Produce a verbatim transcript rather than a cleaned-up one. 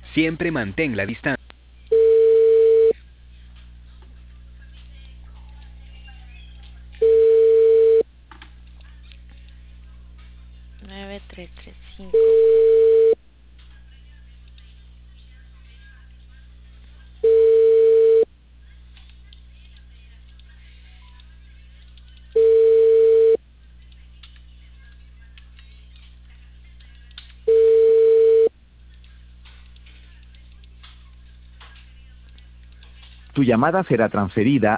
Siempre mantén la distancia. nueve tres tres cinco. Tu llamada será transferida